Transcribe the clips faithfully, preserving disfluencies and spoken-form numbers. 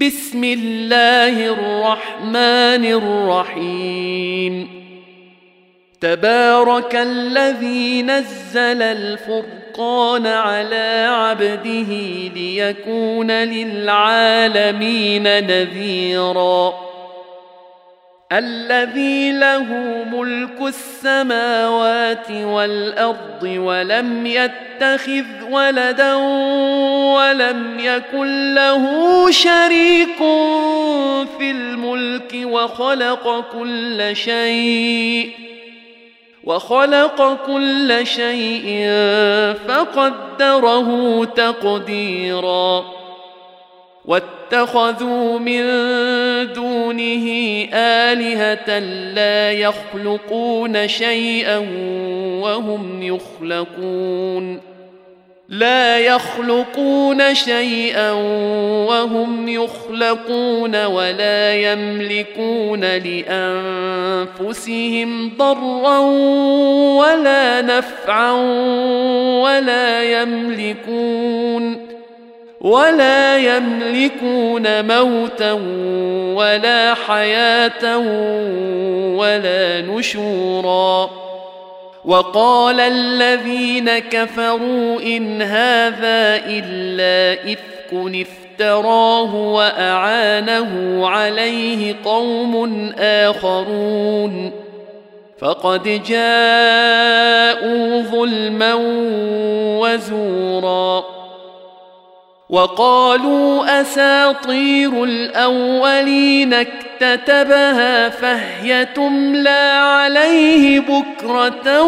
بسم الله الرحمن الرحيم تبارك الذي نزل الفرقان على عبده ليكون للعالمين نذيرا الذي له ملك السماوات والأرض ولم يتخذ ولدا ولم يكن له شريك في الملك وخلق كل شيء وخلق كل شيء فقدره تقديرا واتخذوا من دونه آلهة لا يخلقون شيئا وهم يخلقون لا يخلقون شيئا وهم يخلقون ولا يملكون لأنفسهم ضرا ولا نفعا ولا يملكون ولا يملكون موتا ولا حياة ولا نشورا وقال الذين كفروا إن هذا إلا إفك افتراه وأعانه عليه قوم آخرون فقد جاءوا ظلما وزورا وقالوا أساطير الأولين اكتتبها فهي تملى عليه بكرة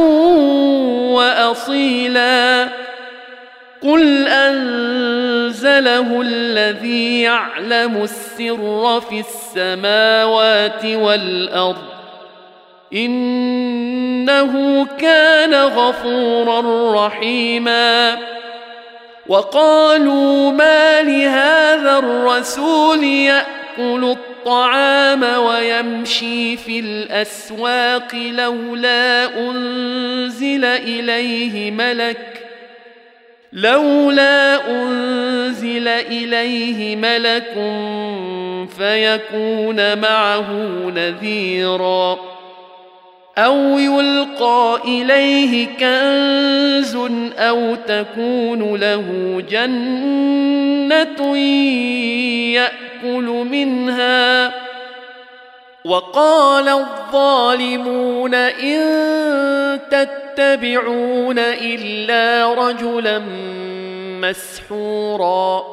وأصيلا قل أنزله الذي يعلم السر في السماوات والأرض إنه كان غفورا رحيما وقالوا ما لهذا الرسول يأكل الطعام ويمشي في الأسواق لولا أنزل إليه ملك لولا أنزل إليه ملك فيكون معه نذيرا أو يلقى إليه كنز أو تكون له جنة يأكل منها وقال الظالمون إن تتبعون إلا رجلا مسحورا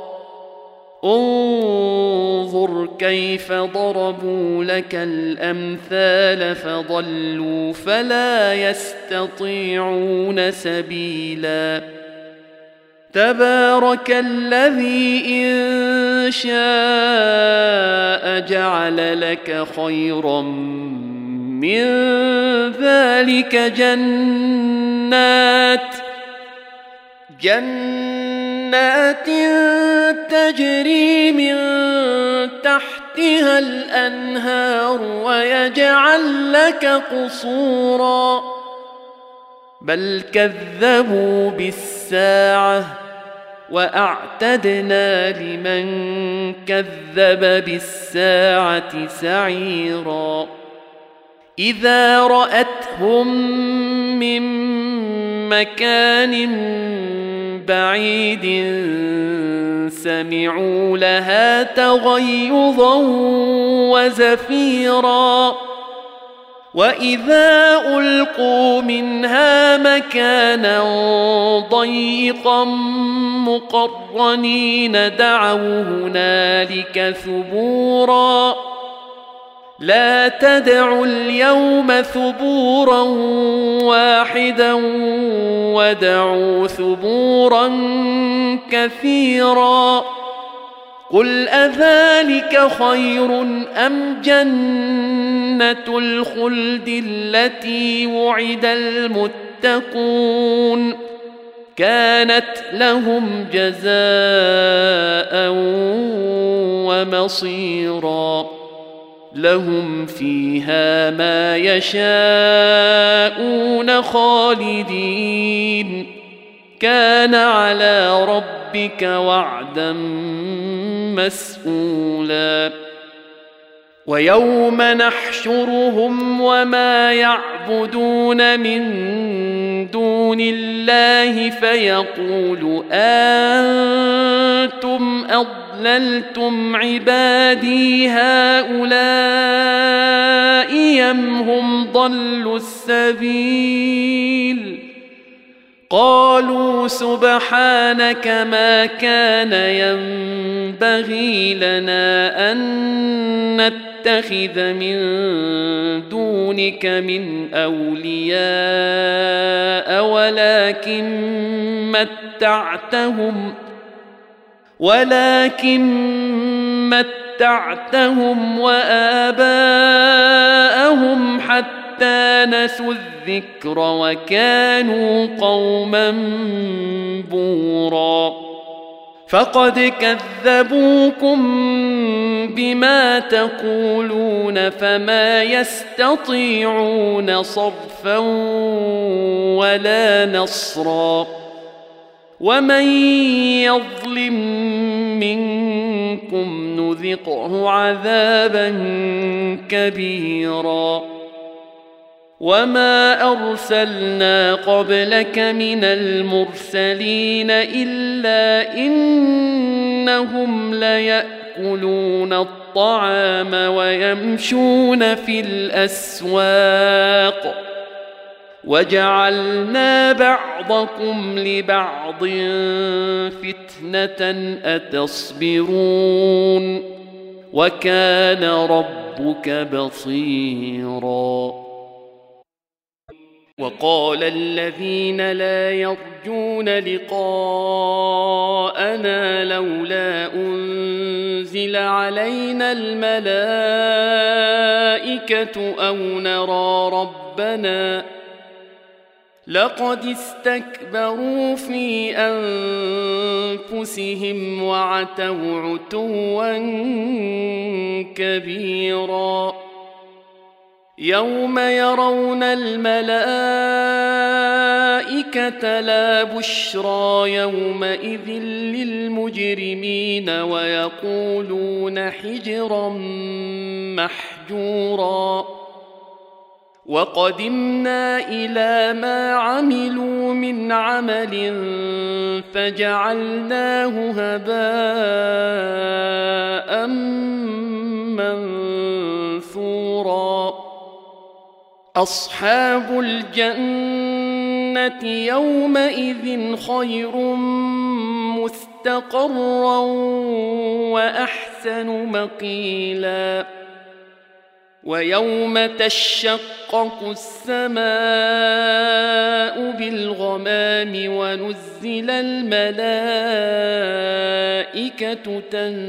انظر كيف ضربوا لك الأمثال فضلوا فلا يستطيعون سبيلا تبارك الذي إن شاء جعل لك خيرا من ذلك جنات جنات تجري من تحتها الأنهار ويجعل لك قصورا بل كذبوا بالساعة وأعتدنا لمن كذب بالساعة سعيرا إذا رأتهم من مكان بعيد سمعوا لها تغيظا وزفيرا وإذا ألقوا منها مكانا ضيقا مقرنين دعوا هنالك ثبورا لا تدعوا اليوم ثبورا واحدا ودعوا ثبورا كثيرا قل أذلك خير أم جنة الخلد التي وعد المتقون كانت لهم جزاء ومصيرا لهم فيها ما يشاءون خالدين كان على ربك وعدا مسؤولا ويوم نحشرهم وما يعبدون من دون الله فيقول أنتم أضللتم عبادي هؤلاء أم هم ضلوا السبيل قالوا سبحانك ما كان ينبغي لنا أن نتخذ من دونك من أولياء ولكن متعتهم ولكن متعتهم وآباءهم حتى نسوا الذكر وكانوا قوما بورا فقد كذبوكم بما تقولون فما يستطيعون صرفا ولا نصرا ومن يظلم منكم نذقه عذابا كبيرا وما أرسلنا قبلك من المرسلين إلا إنهم ليأكلون الطعام ويمشون في الأسواق وجعلنا بعضكم لبعض فتنة أتصبرون وكان ربك بصيرا وقال الذين لا يرجون لقاءنا لولا أنزل علينا الملائكة أو نرى ربنا لقد استكبروا في أنفسهم وعتوا عتوا كبيرا يوم يرون الملائكة لا بشرى يومئذ للمجرمين ويقولون حجرا محجورا وقدمنا إلى ما عملوا من عمل فجعلناه هباء منثورا أصحاب الجنة يومئذ خير مستقرا وأحسن مقيلا ويوم تشقق السماء بالغمام ونزل الملائكة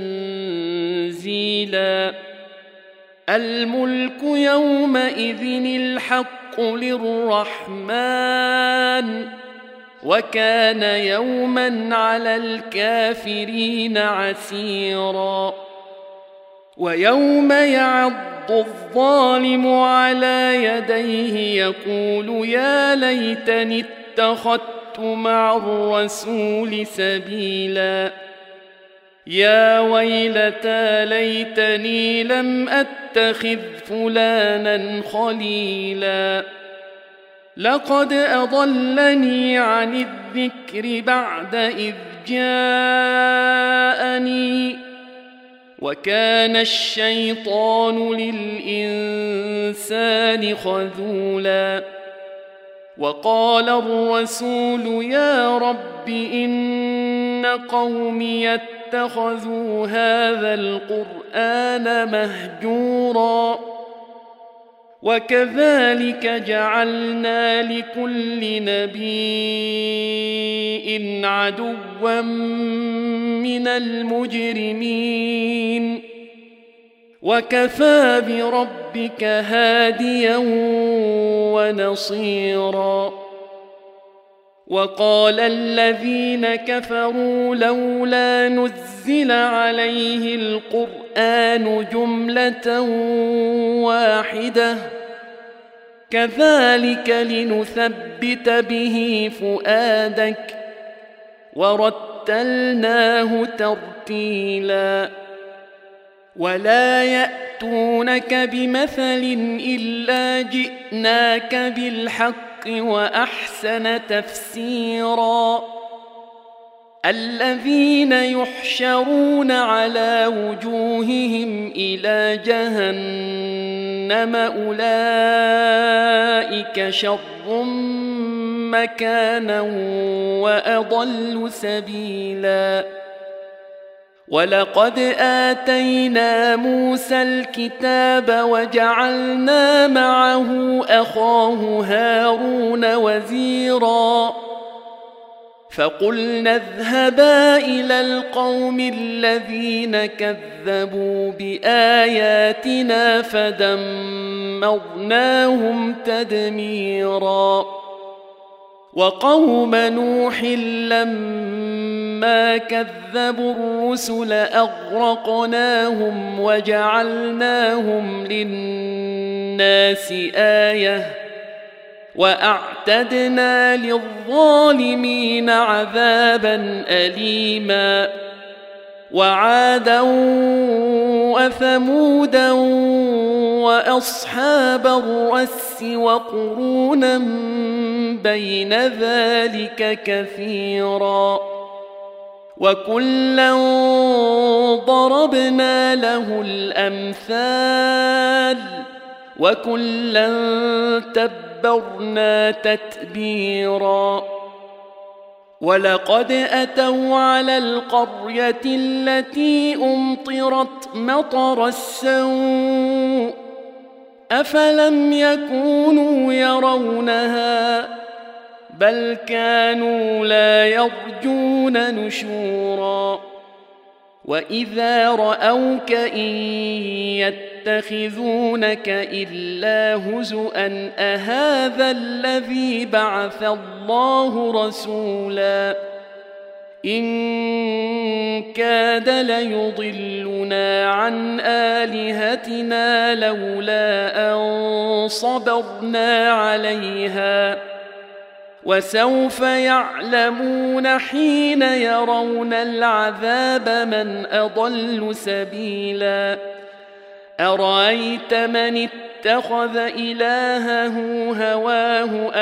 تنزيلا الملك يومئذ الحق للرحمن وكان يوما على الكافرين عسيرا ويوم يعض الظالم على يديه يقول يا ليتني اتخذت مع الرسول سبيلا يا ويلتى ليتني لم أتخذ فلانا خليلا لقد أضلني عن الذكر بعد إذ جاءني وكان الشيطان للإنسان خذولا وقال الرسول يا رب إن قومي اتخذوا هذا القرآن مهجورا وكذلك جعلنا لكل نبي عدوا من المجرمين وكفى بربك هاديا ونصيرا وقال الذين كفروا لولا نزل عليه القرآن جملة واحدة كذلك لنثبت به فؤادك ورتلناه ترتيلا ولا يأتونك بمثل إلا جئناك بالحق وأحسن تفسيرا الذين يحشرون على وجوههم إلى جهنم أولئك شر مكانا وأضل سبيلا ولقد آتينا موسى الكتاب وجعلنا معه أخاه هارون وزيرا فقلنا اذهبا إلى القوم الذين كذبوا بآياتنا فدمرناهم تدميرا وقوم نوح لما كذبوا الرسل أغرقناهم وجعلناهم للناس آية وأعتدنا للظالمين عذابا أليما وعادا وثمودا وأصحاب الرس وقرونا بين ذلك كثيرا وكلا ضربنا له الأمثال وكلا تبرنا تتبيرا ولقد أتوا على القرية التي أمطرت مطر السوء أفلم يكونوا يرونها بل كانوا لا يرجون نشورا وإذا رأوك إن يتخذونك إلا هزؤا أهذا الذي بعث الله رسولا إن كاد ليضلنا عن آلهتنا لولا أن صبرنا عليها وسوف يعلمون حين يرون العذاب من أضل سبيلا أرأيت من اتخذ إلهه هواه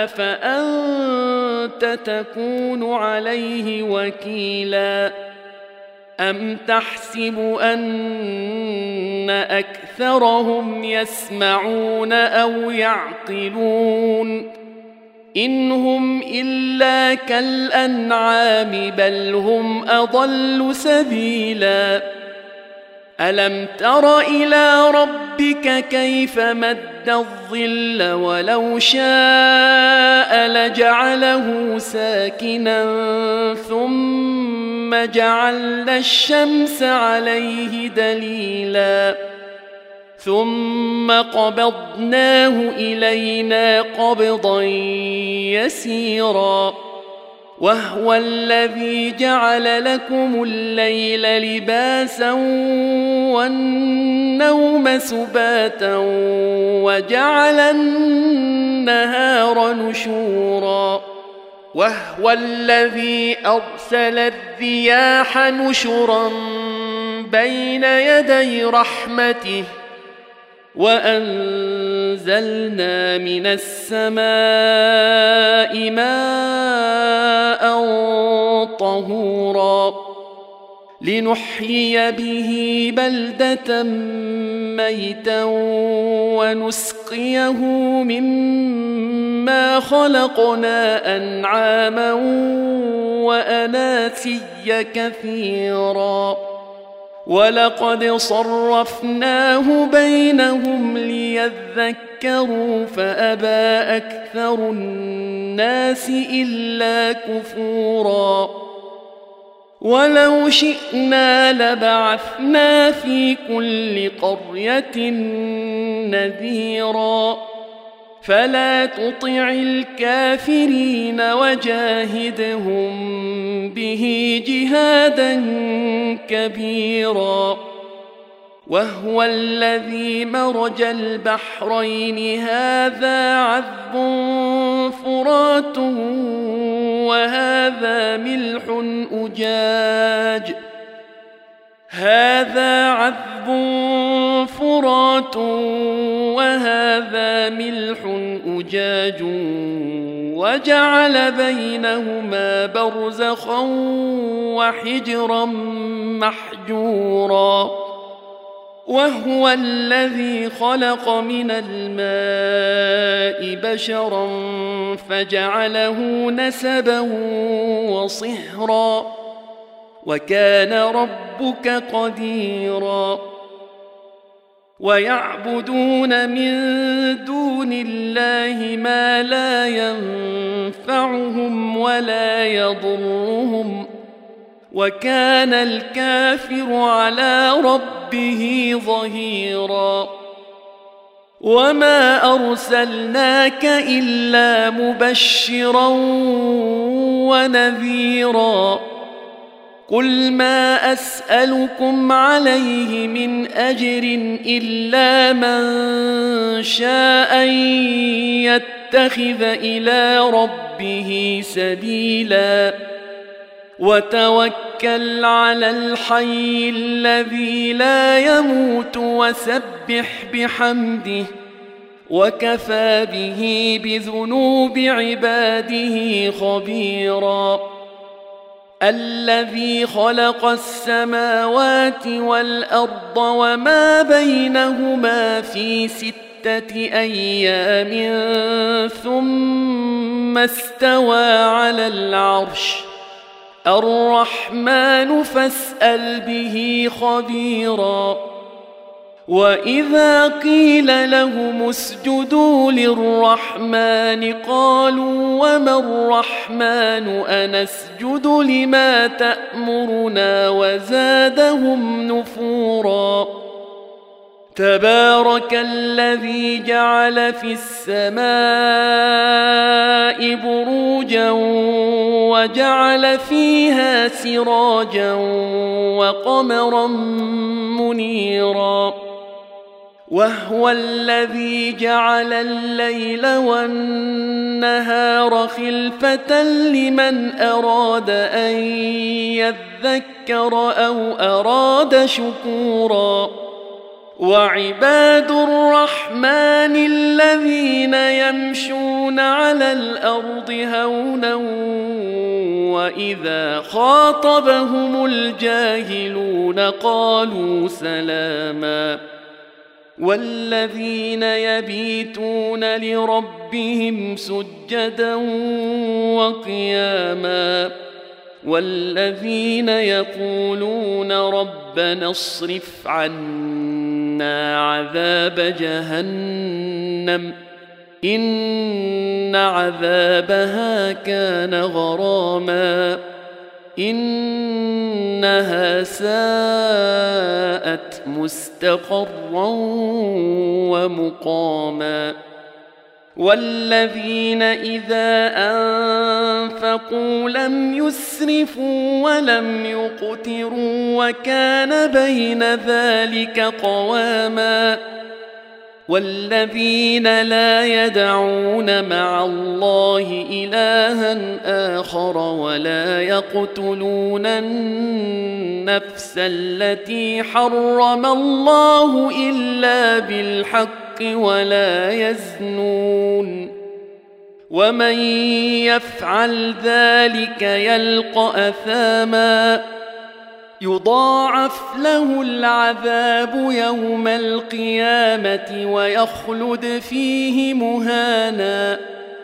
أفأنت تكون عليه وكيلا أم تحسب أن أكثرهم يسمعون أو يعقلون إن هم إلا كالأنعام بل هم أضل سبيلا ألم تر إلى ربك كيف مد الظل ولو شاء لجعله ساكنا ثم جعلنا الشمس عليه دليلا ثم قبضناه إلينا قبضا يسيرا وهو الذي جعل لكم الليل لباسا والنوم سباتا وجعل النهار نشورا وهو الذي أرسل الرياح نشرا بين يدي رحمته وأنزلنا من السماء ماء طهورا لنحيي به بلدة ميتا ونسقيه مما خلقنا أنعاما وأناسيا كثيرا ولقد صرفناه بينهم ليذكروا فأبى أكثر الناس إلا كفورا ولو شئنا لبعثنا في كل قرية نذيرا فلا تطع الكافرين وجاهدهم به جهادا كبيرا وهو الذي مرج البحرين هذا عذب فرات وهذا ملح أجاج هذا عذب فرات وهذا ملح أجاج وجعل بينهما برزخا وحجرا محجورا وهو الذي خلق من الماء بشرا فجعله نسبا وصهرا وكان ربك قديرا ويعبدون من دون الله ما لا ينفعهم ولا يضرهم وكان الكافر على ربه ظهيرا وما أرسلناك إلا مبشرا ونذيرا قل ما أسألكم عليه من أجر إلا من شاء أن يتخذ إلى ربه سبيلا وتوكل على الحي الذي لا يموت وسبح بحمده وكفى به بذنوب عباده خبيرا الذي خلق السماوات والأرض وما بينهما في ستة أيام ثم استوى على العرش الرحمن فاسأل به خبيرا وإذا قيل لهم اسجدوا للرحمن قالوا وما الرحمن أنسجد لما تأمرنا وزادهم نفورا تبارك الذي جعل في السماء بروجا وجعل فيها سراجا وقمرا منيرا وهو الذي جعل الليل والنهار خلفة لمن أراد أن يذكر أو أراد شكورا وعباد الرحمن الذين يمشون على الأرض هونا وإذا خاطبهم الجاهلون قالوا سلاما والذين يبيتون لربهم سجدا وقياما والذين يقولون ربنا اصرف عنا عذاب جهنم إن عذابها كان غراما إنها ساءت مستقرا ومقاما والذين إذا أنفقوا لم يسرفوا ولم يقتروا وكان بين ذلك قواما والذين لا يدعون مع الله إلها آخر ولا يقتلون النفس التي حرم الله إلا بالحق ولا يزنون ومن يفعل ذلك يلقى أثاما يضاعف له العذاب يوم القيامة ويخلد فيه مهانا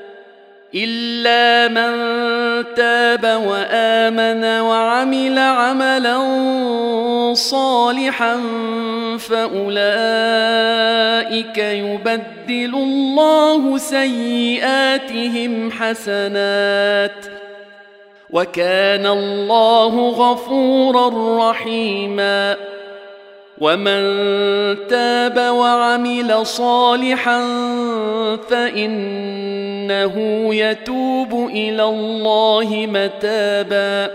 إلا من تاب وآمن وعمل عملا صالحا فأولئك يبدل الله سيئاتهم حسنات وكان الله غفورا رحيما ومن تاب وعمل صالحا فإنه يتوب إلى الله متابا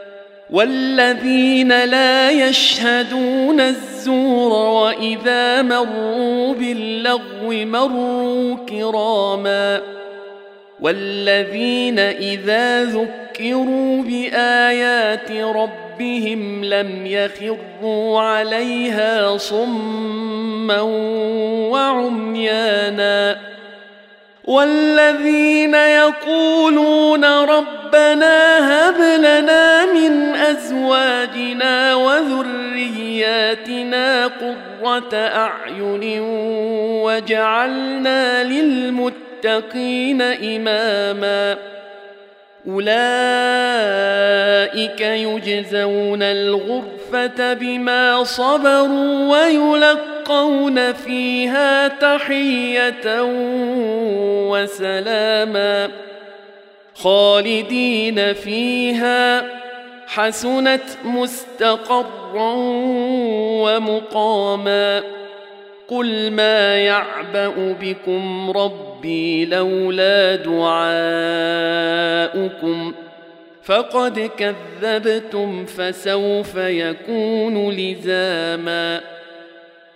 والذين لا يشهدون الزور وإذا مروا باللغو مروا كراما والذين إذا ذكروا يستكبروا بآيات ربهم لم يخروا عليها صما وعميانا والذين يقولون ربنا هب لنا من أزواجنا وذرياتنا قرة أعين وجعلنا للمتقين إماما أولئك يجزون الغرفة بما صبروا ويلقون فيها تحية وسلاما خالدين فيها حسنت مستقرا ومقاما قل ما يعبأ بكم ربي لولا دعاؤكم فقد كذبتم فسوف يكون لزاما